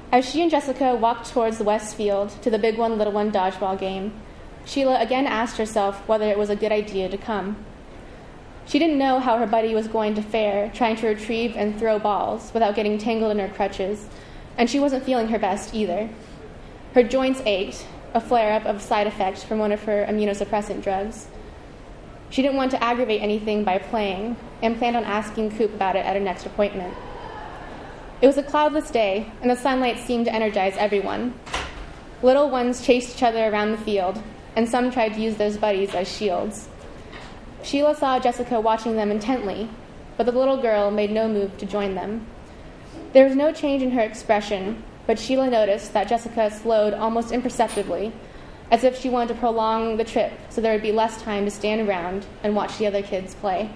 As she and Jessica walked towards the west field to the big one, little one dodgeball game, Sheila again asked herself whether it was a good idea to come. She didn't know how her buddy was going to fare trying to retrieve and throw balls without getting tangled in her crutches, and she wasn't feeling her best either. Her joints ached, a flare-up of side effect from one of her immunosuppressant drugs. She didn't want to aggravate anything by playing, and planned on asking Coop about it at her next appointment. It was a cloudless day, and the sunlight seemed to energize everyone. Little ones chased each other around the field, and some tried to use those buddies as shields. Sheila saw Jessica watching them intently, but the little girl made no move to join them. There was no change in her expression, but Sheila noticed that Jessica slowed almost imperceptibly, as if she wanted to prolong the trip so there would be less time to stand around and watch the other kids play.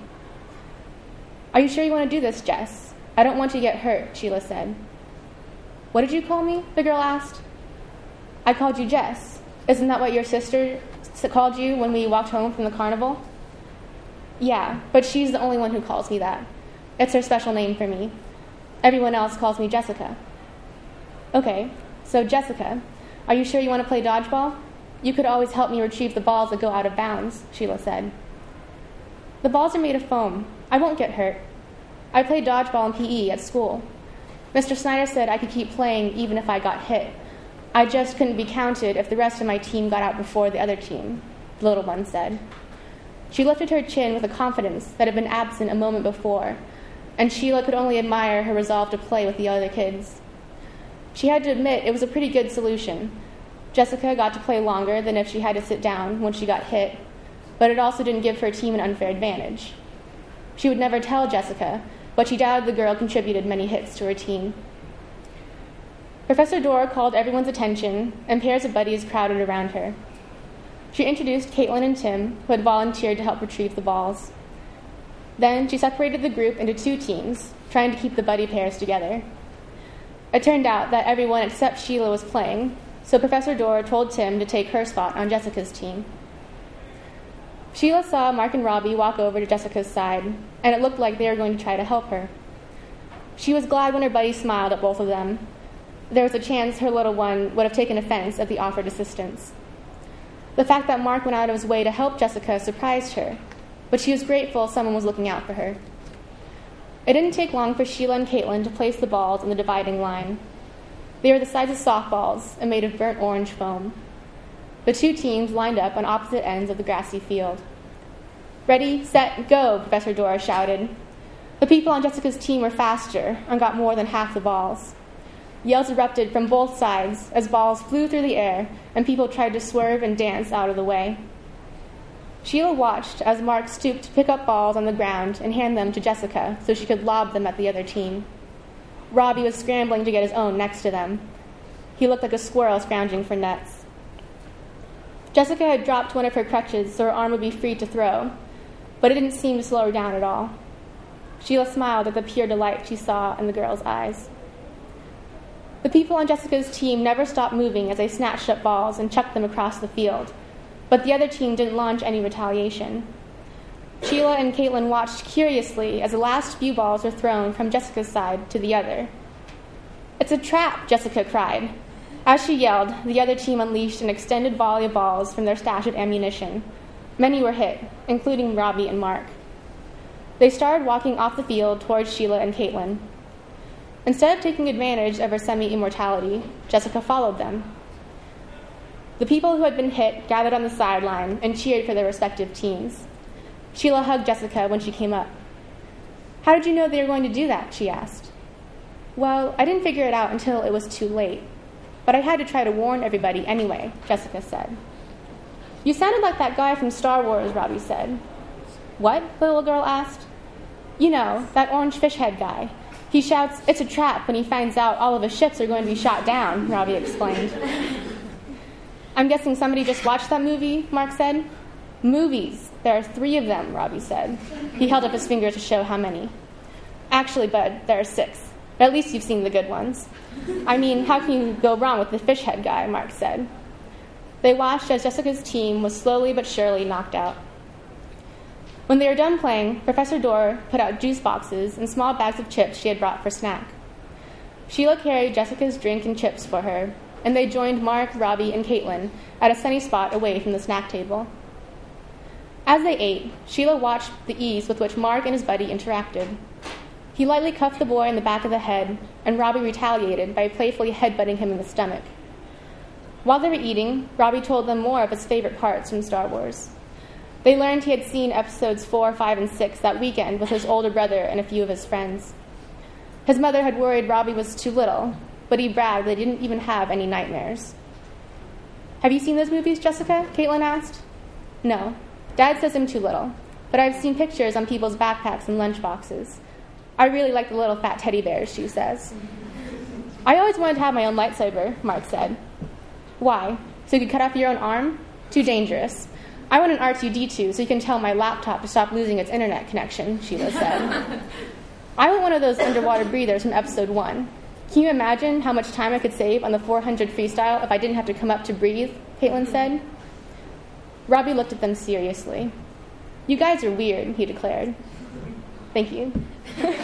"Are you sure you want to do this, Jess? I don't want you to get hurt," Sheila said. "What did you call me?" the girl asked. "I called you Jess. Isn't that what your sister called you when we walked home from the carnival?" "Yeah, but she's the only one who calls me that. It's her special name for me. Everyone else calls me Jessica." "Okay, so Jessica, are you sure you want to play dodgeball? You could always help me retrieve the balls that go out of bounds," Sheila said. "The balls are made of foam. I won't get hurt. I played dodgeball in PE at school. Mr. Snyder said I could keep playing even if I got hit. I just couldn't be counted if the rest of my team got out before the other team," the little one said. She lifted her chin with a confidence that had been absent a moment before, and Sheila could only admire her resolve to play with the other kids. She had to admit it was a pretty good solution. Jessica got to play longer than if she had to sit down when she got hit, but it also didn't give her team an unfair advantage. She would never tell Jessica, but she doubted the girl contributed many hits to her team. Professor Dorr called everyone's attention, and pairs of buddies crowded around her. She introduced Caitlin and Tim, who had volunteered to help retrieve the balls. Then she separated the group into two teams, trying to keep the buddy pairs together. It turned out that everyone except Sheila was playing, so Professor Dorr told Tim to take her spot on Jessica's team. Sheila saw Mark and Robbie walk over to Jessica's side, and it looked like they were going to try to help her. She was glad when her buddy smiled at both of them. There was a chance her little one would have taken offense at the offered assistance. The fact that Mark went out of his way to help Jessica surprised her, but she was grateful someone was looking out for her. It didn't take long for Sheila and Caitlin to place the balls in the dividing line. They were the size of softballs and made of burnt orange foam. The two teams lined up on opposite ends of the grassy field. "Ready, set, go," Professor Dorr shouted. The people on Jessica's team were faster and got more than half the balls. Yells erupted from both sides as balls flew through the air and people tried to swerve and dance out of the way. Sheila watched as Mark stooped to pick up balls on the ground and hand them to Jessica so she could lob them at the other team. Robbie was scrambling to get his own next to them. He looked like a squirrel scrounging for nuts. Jessica had dropped one of her crutches so her arm would be free to throw, but it didn't seem to slow her down at all. Sheila smiled at the pure delight she saw in the girl's eyes. The people on Jessica's team never stopped moving as they snatched up balls and chucked them across the field, but the other team didn't launch any retaliation. Sheila and Caitlin watched curiously as the last few balls were thrown from Jessica's side to the other. "It's a trap," Jessica cried. As she yelled, the other team unleashed an extended volley of balls from their stash of ammunition. Many were hit, including Robbie and Mark. They started walking off the field towards Sheila and Caitlin. Instead of taking advantage of her semi-immortality, Jessica followed them. The people who had been hit gathered on the sideline and cheered for their respective teams. Sheila hugged Jessica when she came up. "How did you know they were going to do that?" she asked. "Well, I didn't figure it out until it was too late, but I had to try to warn everybody anyway," Jessica said. "You sounded like that guy from Star Wars," Robbie said. "What?" the little girl asked. "You know, that orange fish head guy. He shouts, 'It's a trap,' when he finds out all of his ships are going to be shot down," Robbie explained. "I'm guessing somebody just watched that movie," Mark said. "Movies. There are 3 of them," Robbie said. He held up his finger to show how many. "Actually, Bud, there are 6. But at least you've seen the good ones." "I mean, how can you go wrong with the fish head guy?" Mark said. They watched as Jessica's team was slowly but surely knocked out. When they were done playing, Professor Dorr put out juice boxes and small bags of chips she had brought for snack. Sheila carried Jessica's drink and chips for her, and they joined Mark, Robbie, and Caitlin at a sunny spot away from the snack table. As they ate, Sheila watched the ease with which Mark and his buddy interacted. He lightly cuffed the boy in the back of the head, and Robbie retaliated by playfully headbutting him in the stomach. While they were eating, Robbie told them more of his favorite parts from Star Wars. They learned he had seen episodes 4, 5, and 6 that weekend with his older brother and a few of his friends. His mother had worried Robbie was too little, but he bragged they didn't even have any nightmares. "Have you seen those movies, Jessica?" Caitlin asked. "No. Dad says I'm too little, but I've seen pictures on people's backpacks and lunchboxes. I really like the little fat teddy bears," she says. "I always wanted to have my own lightsaber," Mark said. "Why? So you could cut off your own arm? Too dangerous. I want an R2-D2 so you can tell my laptop to stop losing its internet connection," Sheila said. "I want one of those underwater breathers from episode 1. Can you imagine how much time I could save on the 400 freestyle if I didn't have to come up to breathe?" Caitlin said. Robbie looked at them seriously. "You guys are weird," he declared. "Thank you."